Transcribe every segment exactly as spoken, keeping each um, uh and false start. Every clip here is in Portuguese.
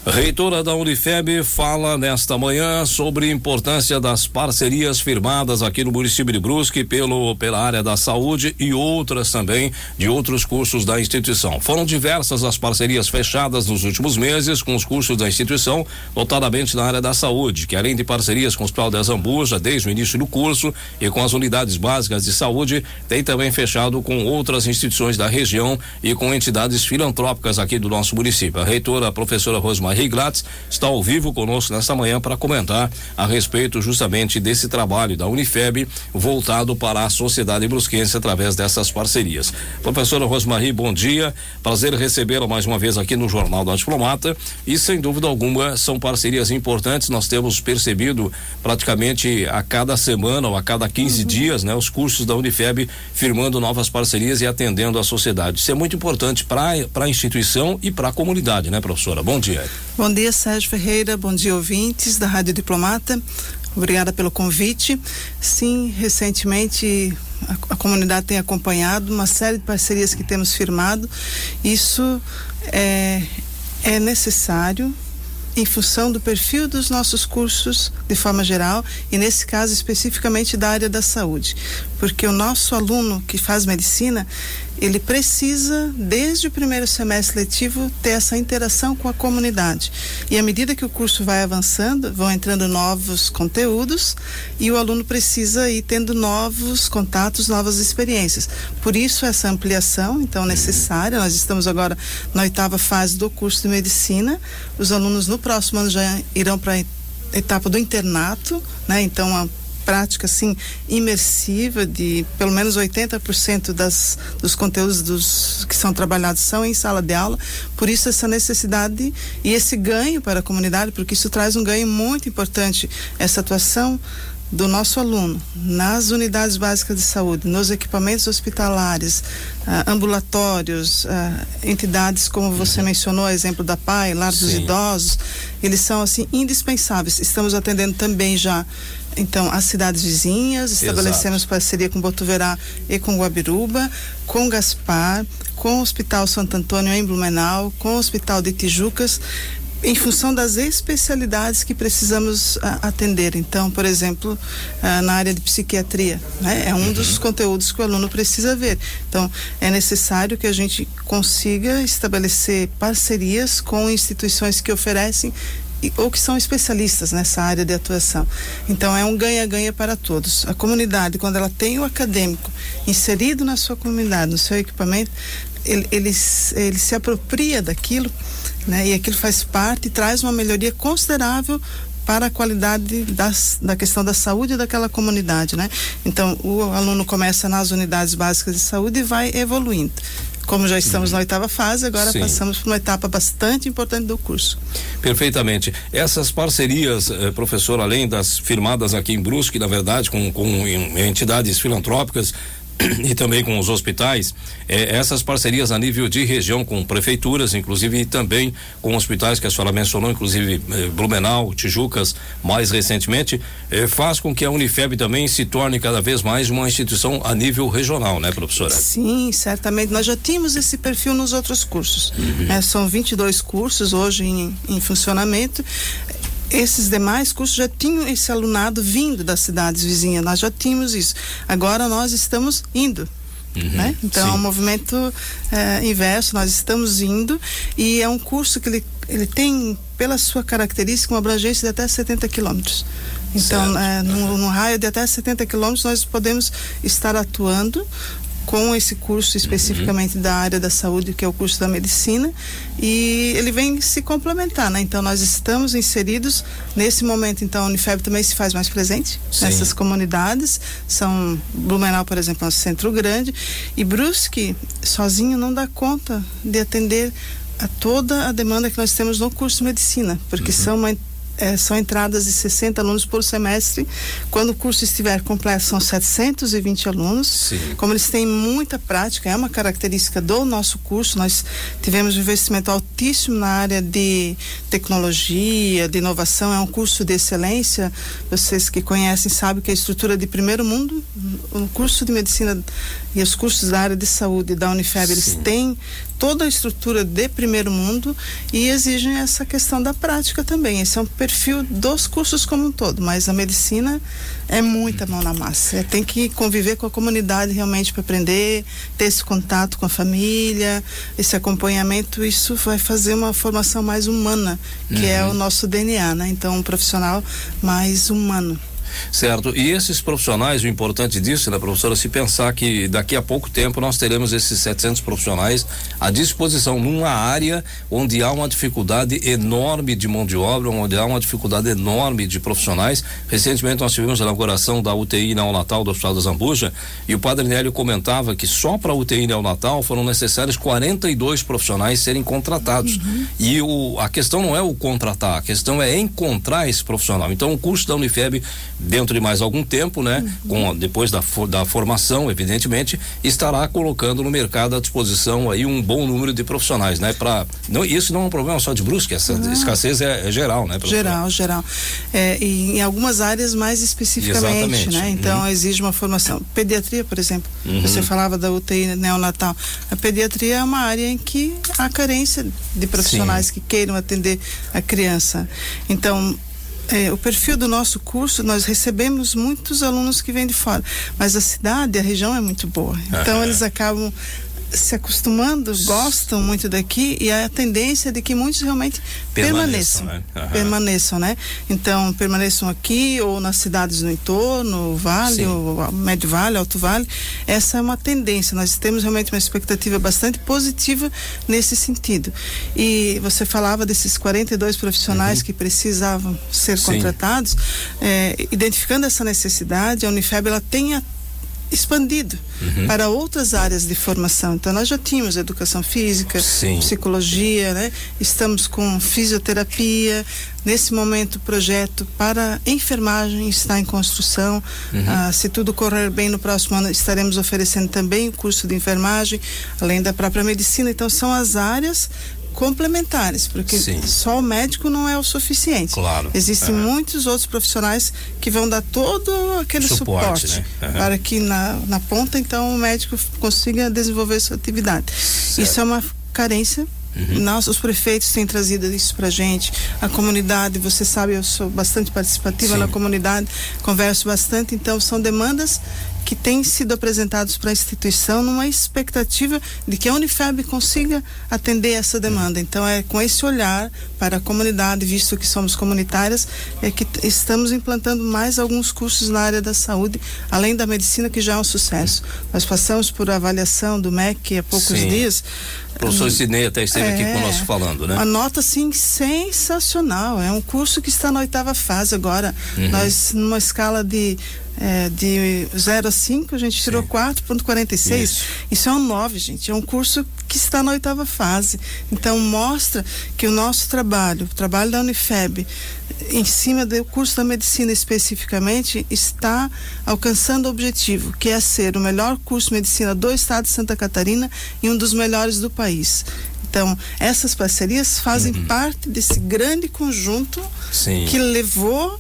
Reitora da Unifeb fala nesta manhã sobre a importância das parcerias firmadas aqui no município de Brusque pelo, pela área da saúde e outras também de outros cursos da instituição. Foram diversas as parcerias fechadas nos últimos meses com os cursos da instituição, notadamente na área da saúde, que além de parcerias com o Hospital de Azambuja desde o início do curso e com as unidades básicas de saúde, tem também fechado com outras instituições da região e com entidades filantrópicas aqui do nosso município. A reitora, a professora Rosmarie Glatz, está ao vivo conosco nesta manhã para comentar a respeito justamente desse trabalho da Unifeb voltado para a sociedade brusquense através dessas parcerias. Professora Rosmarie, bom dia, prazer recebê-la mais uma vez aqui no Jornal da Diplomata e sem dúvida alguma são parcerias importantes. Nós temos percebido praticamente a cada semana ou a cada quinze uhum. dias, né, os cursos da Unifeb firmando novas parcerias e atendendo a sociedade. Isso é muito importante para para a instituição e para a comunidade, né, professora? Bom dia. Bom dia, Sérgio Ferreira, bom dia, ouvintes da Rádio Diplomata, obrigada pelo convite. Sim, recentemente a, a comunidade tem acompanhado uma série de parcerias que temos firmado. Isso é, é necessário em função do perfil dos nossos cursos de forma geral e nesse caso especificamente da área da saúde, porque o nosso aluno que faz medicina, ele precisa desde o primeiro semestre letivo ter essa interação com a comunidade e à medida que o curso vai avançando, vão entrando novos conteúdos e o aluno precisa ir tendo novos contatos, novas experiências, por isso essa ampliação então necessária. Nós estamos agora na oitava fase do curso de medicina, os alunos no próximo ano já irão para a etapa do internato, né? Então a prática assim imersiva de pelo menos oitenta por cento das dos conteúdos dos que são trabalhados são em sala de aula, por isso essa necessidade e esse ganho para a comunidade, porque isso traz um ganho muito importante, essa atuação do nosso aluno nas unidades básicas de saúde, nos equipamentos hospitalares, ah, ambulatórios, ah, entidades como você mencionou, exemplo da P A I, Lar dos Idosos, eles são assim indispensáveis. Estamos atendendo também já então as cidades vizinhas, estabelecemos Exato. Parceria com Botuverá e com Guabiruba, com Gaspar, com o Hospital Santo Antônio em Blumenau, com o Hospital de Tijucas, em função das especialidades que precisamos a, atender. Então, por exemplo, a, na área de psiquiatria, né? É um uhum. dos conteúdos que o aluno precisa ver. Então, é necessário que a gente consiga estabelecer parcerias com instituições que oferecem e, ou que são especialistas nessa área de atuação. Então, é um ganha-ganha para todos. A comunidade, quando ela tem o acadêmico inserido na sua comunidade, no seu equipamento, ele, ele, ele se apropria daquilo, né? E aquilo faz parte e traz uma melhoria considerável para a qualidade das, da questão da saúde daquela comunidade, né? Então, o aluno começa nas unidades básicas de saúde e vai evoluindo. Como já estamos na oitava fase, agora Sim. passamos por uma etapa bastante importante do curso. Perfeitamente. Essas parcerias, eh, professor, além das firmadas aqui em Brusque, na verdade, com, com entidades filantrópicas, e também com os hospitais, eh, essas parcerias a nível de região com prefeituras, inclusive e também com hospitais que a senhora mencionou, inclusive eh, Blumenau, Tijucas, mais recentemente, eh, faz com que a Unifeb também se torne cada vez mais uma instituição a nível regional, né, professora? Sim, certamente. Nós já tínhamos esse perfil nos outros cursos. Uhum. Eh, são vinte e dois cursos hoje em, em funcionamento. Esses demais cursos já tinham esse alunado vindo das cidades vizinhas, nós já tínhamos isso. Agora nós estamos indo. Uhum, né? Então sim. é um movimento é, inverso, nós estamos indo e é um curso que ele, ele tem, pela sua característica, uma abrangência de até setenta quilômetros. Então, é, num, num raio de até setenta quilômetros, nós podemos estar atuando com esse curso especificamente uhum. da área da saúde, que é o curso da medicina, e ele vem se complementar, né? Então nós estamos inseridos nesse momento, então a Unifeb também se faz mais presente Sim. nessas comunidades. São Blumenau, por exemplo, é um centro grande, e Brusque sozinho não dá conta de atender a toda a demanda que nós temos no curso de medicina, porque uhum. são uma É, são entradas de sessenta alunos por semestre. Quando o curso estiver completo, são setecentos e vinte alunos. Sim. Como eles têm muita prática, é uma característica do nosso curso. Nós tivemos um investimento altíssimo na área de tecnologia, de inovação. É um curso de excelência. Vocês que conhecem sabem que a estrutura de primeiro mundo, o curso de medicina e os cursos da área de saúde da Unifeb, Sim. eles têm toda a estrutura de primeiro mundo e exigem essa questão da prática também. Esse é um perfil dos cursos como um todo, mas a medicina é muita mão na massa. É, tem que conviver com a comunidade realmente para aprender, ter esse contato com a família, esse acompanhamento. Isso vai fazer uma formação mais humana, que uhum. é o nosso D N A, né? Então, um profissional mais humano. Certo, e esses profissionais, o importante disso, né, professora, se pensar que daqui a pouco tempo nós teremos esses setecentos profissionais à disposição numa área onde há uma dificuldade enorme de mão de obra, onde há uma dificuldade enorme de profissionais. Recentemente nós tivemos a inauguração da U T I neonatal do Hospital da Zambuja e o padre Nélio comentava que só para a U T I neonatal foram necessários quarenta e dois profissionais serem contratados. Uhum. E o, a questão não é o contratar, a questão é encontrar esse profissional. Então o curso da Unifeb, dentro de mais algum tempo, né, uhum. com, depois da, da formação, evidentemente, estará colocando no mercado à disposição aí um bom número de profissionais, né, para não, isso não é um problema só de Brusque, essa ah. escassez é, é geral, né, professor? Geral, geral. É, e em algumas áreas mais especificamente, Exatamente. né, então uhum. exige uma formação. Pediatria, por exemplo, uhum. você falava da U T I neonatal, a pediatria é uma área em que há carência de profissionais Sim. que queiram atender a criança. Então, É, o perfil do nosso curso, nós recebemos muitos alunos que vêm de fora, mas a cidade, a região é muito boa, então eles acabam se acostumando, gostam muito daqui e a tendência é de que muitos realmente permaneçam, permaneçam, né? Uhum. permaneçam, né? Então, permaneçam aqui ou nas cidades no entorno, o Vale, o Médio Vale, Alto Vale. Essa é uma tendência, nós temos realmente uma expectativa bastante positiva nesse sentido. E você falava desses quarenta e dois profissionais uhum. que precisavam ser Sim. contratados, é, identificando essa necessidade, a Unifeb, ela tem a expandido uhum. para outras áreas de formação. Então nós já tínhamos educação física, Sim. psicologia, né? Estamos com fisioterapia. Nesse momento o projeto para enfermagem está em construção. Uhum. Ah, se tudo correr bem, no próximo ano estaremos oferecendo também o curso de enfermagem, além da própria medicina. Então são as áreas complementares, porque Sim. só o médico não é o suficiente. Claro. Existem uhum. muitos outros profissionais que vão dar todo aquele suporte, suporte né? uhum. para que na, na ponta, então, o médico consiga desenvolver sua atividade. Certo. Isso é uma carência. Uhum. Nós, os prefeitos têm trazido isso pra gente, a comunidade, você sabe, eu sou bastante participativa Sim. na comunidade, converso bastante, então são demandas que têm sido apresentados para a instituição numa expectativa de que a Unifeb consiga atender essa demanda. Então é com esse olhar para a comunidade, visto que somos comunitárias, é que t- estamos implantando mais alguns cursos na área da saúde, além da medicina, que já é um sucesso. Nós passamos por avaliação do M E C há poucos Sim. dias. O professor Sidney até esteve é, aqui conosco falando, né? Uma nota, assim, sensacional. É um curso que está na oitava fase agora. Uhum. Nós, numa escala de É, de zero a cinco, a gente tirou quatro vírgula quarenta e seis. Isso. Isso é um nove, gente. É um curso que está na oitava fase. Então, mostra que o nosso trabalho, o trabalho da Unifeb, em cima do curso da medicina especificamente, está alcançando o objetivo, que é ser o melhor curso de medicina do estado de Santa Catarina e um dos melhores do país. Então, essas parcerias fazem uhum. parte desse grande conjunto Sim. que levou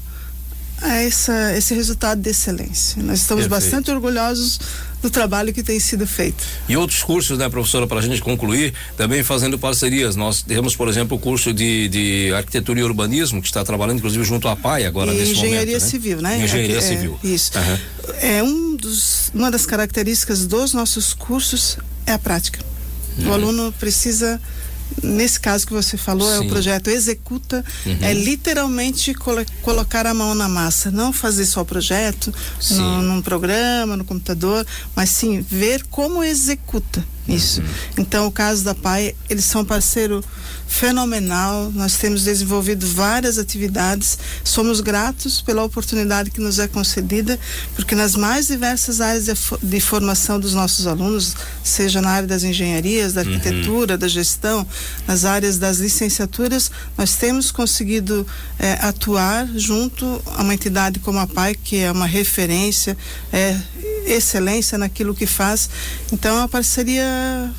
a essa, esse resultado de excelência. Nós estamos Perfeito. bastante orgulhosos do trabalho que tem sido feito. E outros cursos, né, professora, para a gente concluir, também fazendo parcerias. Nós temos, por exemplo, o curso de, de arquitetura e urbanismo, que está trabalhando, inclusive, junto à P A I agora, e nesse engenharia momento, né? civil, né? Engenharia é, civil. É, isso. Uhum. É um dos, uma das características dos nossos cursos é a prática. Uhum. O aluno precisa, nesse caso que você falou, Sim. é o projeto Executa, uhum. é literalmente colo- colocar a mão na massa, não fazer só o projeto no, num programa, no computador, mas sim ver como executa isso. Uhum. Então, o caso da P A I, eles são parceiro fenomenal, nós temos desenvolvido várias atividades, somos gratos pela oportunidade que nos é concedida, porque nas mais diversas áreas de, de formação dos nossos alunos, seja na área das engenharias, da arquitetura, uhum. da gestão, nas áreas das licenciaturas, nós temos conseguido eh, atuar junto a uma entidade como a P A I, que é uma referência, é excelência naquilo que faz. Então, é uma parceria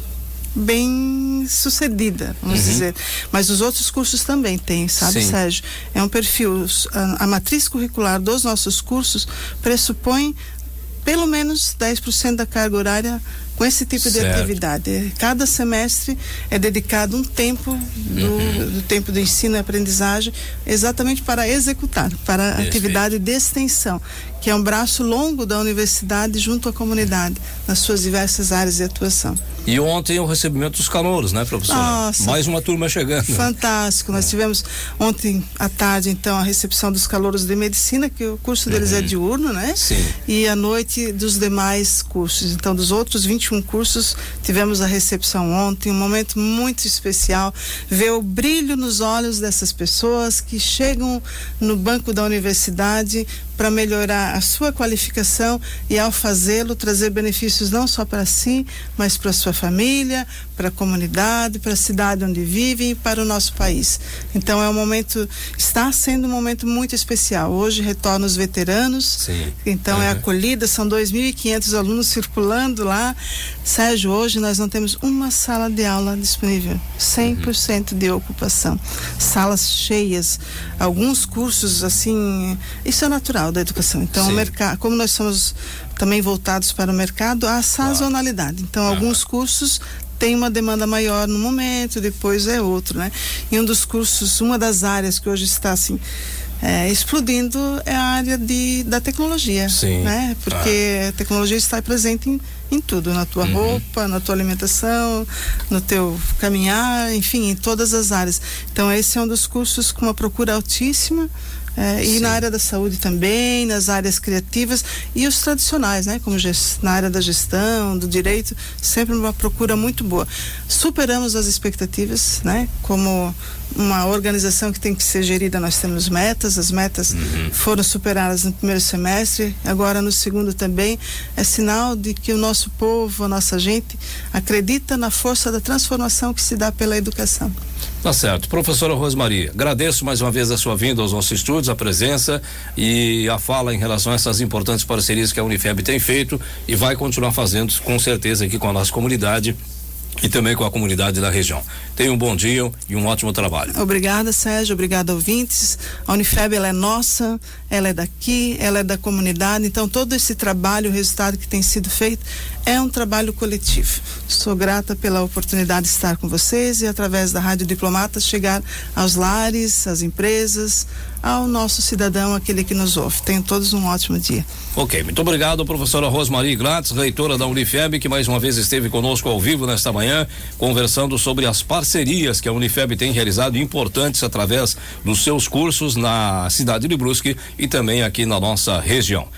bem sucedida, vamos uhum. dizer. Mas os outros cursos também têm, sabe, Sim. Sérgio? É um perfil, a, a matriz curricular dos nossos cursos pressupõe pelo menos dez por cento da carga horária com esse tipo certo. de atividade. Cada semestre é dedicado um tempo do, uhum. do tempo do ensino e aprendizagem exatamente para executar, para a atividade de extensão, que é um braço longo da universidade junto à comunidade, nas suas diversas áreas de atuação. E ontem o recebimento dos calouros, né, professora? Nossa, mais uma turma chegando. Fantástico. Nós tivemos ontem à tarde, então, a recepção dos calouros de medicina, que o curso deles uhum. é diurno, né? Sim. E à noite dos demais cursos. Então, dos outros vinte e um cursos, tivemos a recepção ontem, um momento muito especial. Ver o brilho nos olhos dessas pessoas que chegam no banco da universidade para melhorar a sua qualificação e, ao fazê-lo, trazer benefícios não só para si, mas para a sua família, para a comunidade, para a cidade onde vivem e para o nosso país. Então é um momento, está sendo um momento muito especial. Hoje retornam os veteranos. Sim. Então é. é acolhida, são dois mil e quinhentos alunos circulando lá. Sérgio, hoje nós não temos uma sala de aula disponível, cem por cento uhum. de ocupação, salas cheias, alguns cursos assim, isso é natural da educação. Então o mercado, como nós somos também voltados para o mercado, há sazonalidade. Então ah. alguns cursos tem uma demanda maior no momento, depois é outro, né? E um dos cursos, uma das áreas que hoje está assim é, explodindo é a área de, da tecnologia, Sim. né? Porque ah. a tecnologia está presente em, em tudo, na tua uhum. roupa, na tua alimentação, no teu caminhar, enfim, em todas as áreas. Então esse é um dos cursos com uma procura altíssima. É, e na área da saúde também, nas áreas criativas e os tradicionais, né? Como gest... na área da gestão, do direito, sempre uma procura muito boa. Superamos as expectativas, né? Como uma organização que tem que ser gerida, nós temos metas, as metas uhum. foram superadas no primeiro semestre, agora no segundo também. É sinal de que o nosso povo, a nossa gente, acredita na força da transformação que se dá pela educação. Tá certo. Professora Rosmarie, agradeço mais uma vez a sua vinda aos nossos estúdios, a presença e a fala em relação a essas importantes parcerias que a Unifeb tem feito e vai continuar fazendo com certeza aqui com a nossa comunidade e também com a comunidade da região. Tenha um bom dia e um ótimo trabalho. Obrigada, Sérgio, obrigada, ouvintes. A Unifeb, ela é nossa, ela é daqui, ela é da comunidade, então todo esse trabalho, o resultado que tem sido feito é um trabalho coletivo. Sou grata pela oportunidade de estar com vocês e através da Rádio Diplomata chegar aos lares, às empresas, ao nosso cidadão, aquele que nos ouve. Tenham todos um ótimo dia. Ok, muito obrigado, professora Rosmarie Gratz, reitora da Unifeb, que mais uma vez esteve conosco ao vivo nesta manhã, conversando sobre as parcerias que a Unifeb tem realizado, importantes através dos seus cursos na cidade de Brusque e também aqui na nossa região.